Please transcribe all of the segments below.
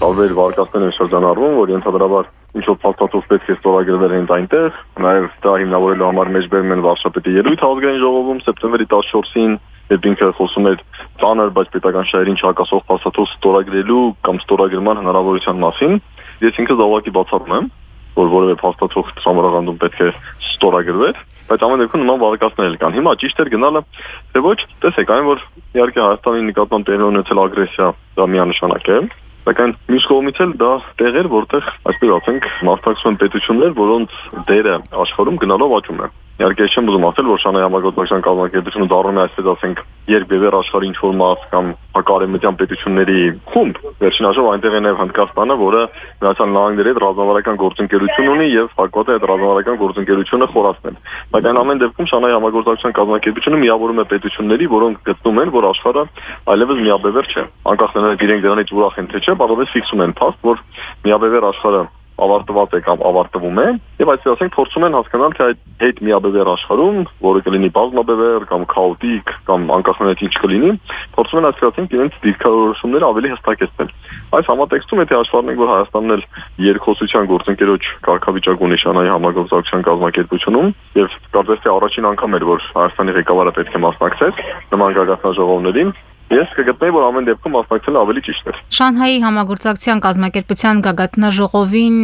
տարբեր վարկածներ են շրջանառվում, որ ենթադրաբար ինչ-որ փաստաթուղթ պետք է ստորագրվել հենց այնտեղ, նաև դա հիմնավորելու համար մեջբերում են վարչապետի ելույթ ազգային ժողովում սեպտեմբերի 14-ին, երբ ինքը խոսում էր ծանր, բայց պետական շահերին չհակասող փաստաթուղթ ստորագրելու կամ ստորագրման հնարավորության մասին։ Ես ինքս ուղղակի բացառում եմ, որ որևէ փաստաթուղթ համարողանդում պետք է ստորագրվեր, բայց ամեն դեպքում նման վարկածներ կան։ Հիմա ճիշտ էր գնալը, թե ոչ, տեսեք, այն որ իհարկե Հայաստանի նկատմամբ տեղի ունեցել ագրեսիա, դա միանշանակ է, սակայն մյուս կողմից էլ դա տեղեր, որտեղ, այսպես ասենք, մասնակցում են պետություններ, որոնց դերը աշխարհում գնալով աճում է։ Իհարկե չեմ ուզում ասել, որ Շանհայի համագործակցության կազմակերպությունը դառնում է, այսպես ասենք, երկբևեռ աշխարհի ինչ-որ մաս կամ հակարևմտյան պետությունների խումբ։ Վերջին հաշվով այնտեղ է նաև Հնդկաստանը, որը Միացյալ Նահանգների հետ ռազմավարական գործընկերություն ունի եւ հակված է այդ ռազմավարական գործընկերությունը խորացնել։ Սակայն ամեն դեպքում Շանհայի համագործակցության կազմակերպությունը միավորում է պետությունների, որոնք գտնում են, որ աշխարհը այլևս միաբևեռ չէ։ Անկախ նրանից իրենք դրանից ուրախ են թե չէ, բավականին ֆիքսում են փաստ, որ միաբևեռ աշխարհը ավարտված է կամ ավարտվում է եւ այսպես ասենք փորձում են հասկանալ թե այդ հետ միաբևեռ աշխարհում, որը կլինի բազմաբևեռ կամ քաոտիկ կամ անկախ նրանից ինչ կլինի, փորձում են այսպես ասենք իրենց դիրքորոշումները ավելի հստակեցնել։ Այս համատեքստում եթե հաշվառենք, որ Հայաստանն էլ երկխոսության գործընկերոջ կարգավիճակ ունի Շանհայի համագործակցության կազմակերպությունում եւ կարծես թե առաջին անգամ էր, որ Հայաստանի ղեկավարը պետք է մասնակցեր նման գագաթնաժողովներին, ես կգտնեի, որ ամեն դեպքում մասնակցելը ավելի ճիշտ էր։ Շանհայի համագործակցության կազմակերպության գագաթնաժողովին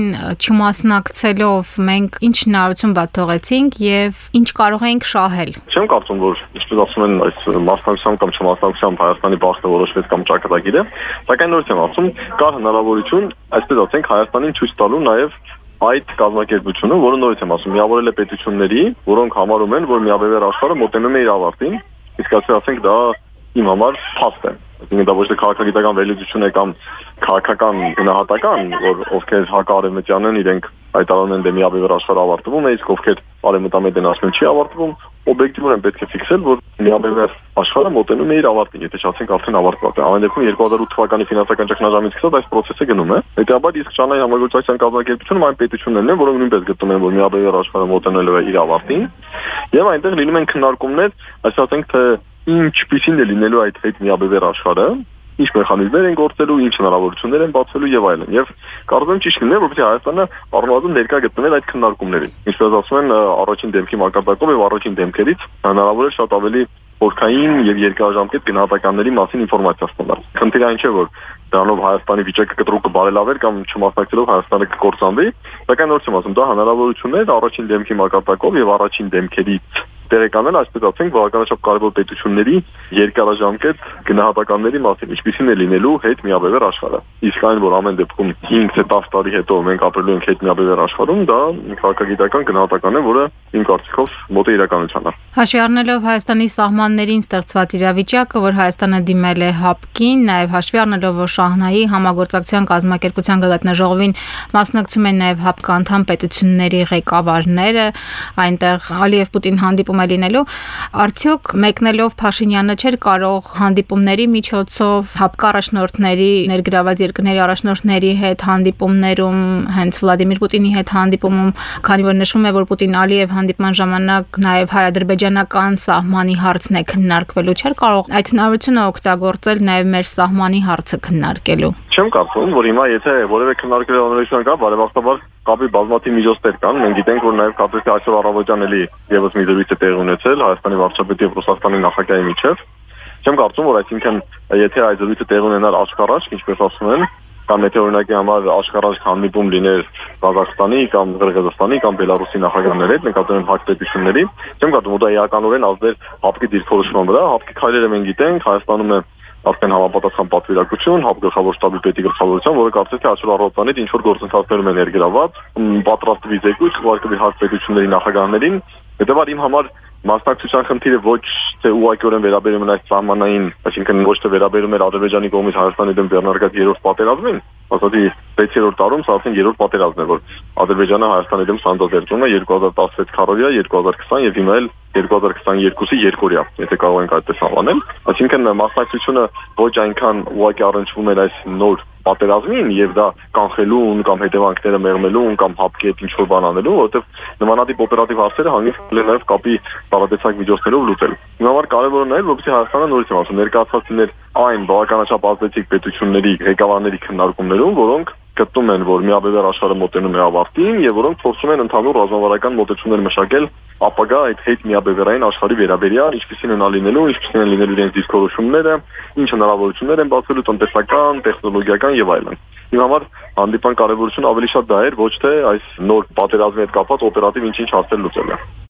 չմասնակցելով մենք ինչ հնարավորություն բաց թողեցինք եւ ինչ կարող էինք շահել։ Չեմ կարծում, որ ինչպես ասում են, այս մասնակցությամբ կամ չմասնակցությամբ Հայաստանի բախտը որոշվեց կամ ճակատագիրը, սակայն նորից եմ ասում, կար հնարավորություն, այսպես ասենք, Հայաստանին ցույց տալու նաեւ այդ կազմակերպությունը, որը նորից եմ ասում, միավորել է պետությունների, որոնք համարում են, որ միաբևեռ աշխարհը մոտենում է իր ավարտին, իսկ ասենք դա իմ համար փաստ է։ Այսինքն դա ոչ թե քաղաքագիտական վերլուծություն է կամ քաղաքական գնահատական, որ ովքեր հակարևմտյան են, իրենք հայտարարում են դե միաբևեռ աշխարհը ավարտվում է, իսկ ովքեր արևմտամետ են ասում չի ավարտվում, օբյեկտիվորեն պետք է ֆիքսել, որ միաբևեռ աշխարհը մոտենում է իր ավարտին, եթե չասենք արդեն ավարտված է։ Ամեն դեպքում 2008 թվականի ֆինանսական ճգնաժամից սկսած այս process-ը գնում է։ Հետեւաբար իսկ Շանհայի համագործակցության կազմակերպությունում այն պետություններն են, որոնք նույնպես գտնում են, որ միաբևեռ աշխարհը մոտենելու է իր ավարտին, եւ այնտեղ լինում են քննարկումներ, այսպես ասենք, թե ինչպիսին է լինելու այդ հետ միաբևեռ աշխարհը, ինչ մեխանիզմներ են գործելու, ինչ հնարավորություններ են բացելու եւ այլն։ Եվ կարծում եմ ճիշտ լինի, որովհետեւ Հայաստանը առնվազն ներկա գտնվել այդ քննարկումներին։ Ինչպես ասում են, առաջին դեմքի մակարդակով եւ առաջին դեմքերից հնարավոր է շատ ավելի խորքային եւ երկարաժամկետ գնահատականների մասին ինֆորմացիա ստանալ։ Խնդիրը այն չէ, որ դրանով Հայաստանի վիճակը կտրուկ կբարելավեր կամ չմասնակցելով Հայաստանը կկործանվի, սակայն նորից եմ ասում, դա հնարավորություն է առաջին դեմքի մակարդակով եւ առաջին դեմքերից տեղեկանել, այսպես ասենք, բավականաչափ կարևոր պետությունների երկարաժամկետ գնահատականների մասին, ինչպիսին է լինելու հետ միաբևեռ աշխարհը։ Իսկ այն, որ ամեն դեպքում 5-10 տարի հետո մենք ապրելու ենք հետ միաբևեռ աշխարհում, դա քաղաքագիտական գնահատական է, որը իմ կարծիքով մոտ է իրականությանը։ Հաշվի առնելով Հայաստանի սահմաններին ստեղծված իրավիճակը, որ Հայաստանը դիմել է ՀԱՊԿ-ին, նաև հաշվի առնելով, որ Շանհայի համագործակցության կազմակերպության գագաթնաժողովին մասնակցում են նաև ՀԱՊԿ անդամ պետությունների ղեկավարները, այնտեղ Ալիև-Պուտին հանդիպում է լինելու, արդյոք մեկնելով Փաշինյանը չէր կարող հանդիպումների միջոցով ՀԱՊԿ առաջնորդների, ներգրաված երկրների առաջնորդների հետ հանդիպումներում, հենց Վլադիմիր Պուտինի հետ հանդիպումում, քանի որ նշվում է, որ Պուտին-Ալիև հանդիպման ժամանակ նաև հայ-ադրբեջանական սահմանի հարցն է քննարկվելու, չէր կարող այդ հնարավորությունը օգտագործել նաև մեր սահմանի հարցը քննարկելու։ Չեմ կարծում, որ հիմա եթե որևէ քննարկելու անհրաժեշտություն կա, բարեբախտաբար կապի բազմաթիվ միջոցներ կան։ Մենք գիտենք, որ նաև կարծես թե այսօր առավոտյան էլի եւս մի զրույց է տեղի ունեցել Հայաստանի վարչապետի եւ Ռուսաստանի նախագահի միջեւ։ Չեմ կարծում, որ այսինքն եթե այդ զրույցը տեղի ունենար աշխարհաշ, ինչպես ասում են, կամ եթե օրինակի համար աշխարհաշ հանդիպում լիներ Ղազախստանի կամ Ղրղեզստանի կամ Բելարուսի նախագահների հետ, նկատում եմ ՀԱԿ պետությունների, չեմ կարծում, որ դա էականորեն ազդեր ՀԱՊԿ-ի դիրքորոշման վրա։ ՀԱՊԿ-ի քայլերը մենք գիտենք, Հայաստանում է արդեն համապատասխան պատվիրակություն, ՀԱՊԿ գլխավոր շտաբի պետի գլխավորության, որը կարծես թե այսօր առավոտանից ինչ որ գործընթացներում է ներգրաված, պատրաստվի զեկույց ուղարկվի ՀԱԿ պետությունների նախագահներին։ Հետևաբար իմ համար մասնակցության խնդիրը ոչ թե ուղղակիորեն վերաբերում է այս սահմանային, այսինքն ոչ թե վերաբերում է Ադրբեջանի կողմից Հայաստանի դեմ ձեռնարկած երրորդ պատերազմին, ասացի 6-րդ տարում սա արդեն երրորդ պատերազմն է, որ Ադրբեջանը Հայաստանի դեմ սանձազերծում է 2016 քառորիա, 2020 եւ հիմա էլ 2022-ի երկորյա, եթե կարող ենք այդպես անվանել, այսինքն մասնակցությունը ոչ այնքան ուղղակի առնչվում էր այս նոր պատերազմին եւ դա կանխելուն կամ հետևանքները մեղմելուն կամ հապկի հետ ինչ-որ բան անելուն, որովհետեւ նմանատիպ օպերատիվ հարցերը հանգիստ կլինեն նաեւ կապի տարատեսակ միջոցներով լուծել։ Հիմա համար կարևորը նաեւ որպեսզի Հայաստանը նորից եմ ասում, ներկայացված լիներ այն բավականաչափ ազդեցիկ պետությունների ղեկավարների քննարկումներում, որոնք գտնում են, որ միաբևեռ աշխարհը մոտենում է ավարտին եւ որոնք փորձում են ընդհանուր ռազմավարական մոտեցումներ մշակել ապագա այդ հետ միաբևեռային աշխարհի վերաբերյալ, ինչպիսին են լինելու, ինչպիսին են լինելու իրենց դիսկուրսումները, ինչ հնարավորություններ են բացելու տնտեսական, տեխնոլոգիական եւ այլն։ Իմ համար հանդիպան կարևորությունը ավելի շատ դա էր, ոչ թե այս նոր պատերազմի հետ կապված օպերատիվ ինչ-ինչ հարցեր լուծելը։